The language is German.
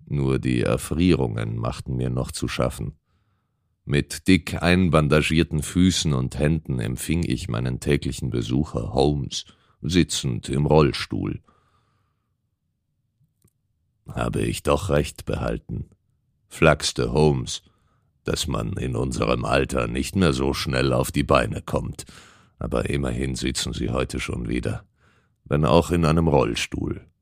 Nur die Erfrierungen machten mir noch zu schaffen. Mit dick einbandagierten Füßen und Händen empfing ich meinen täglichen Besucher Holmes, sitzend im Rollstuhl. »Habe ich doch recht behalten«, flachste Holmes, »dass man in unserem Alter nicht mehr so schnell auf die Beine kommt. Aber immerhin sitzen Sie heute schon wieder, wenn auch in einem Rollstuhl.«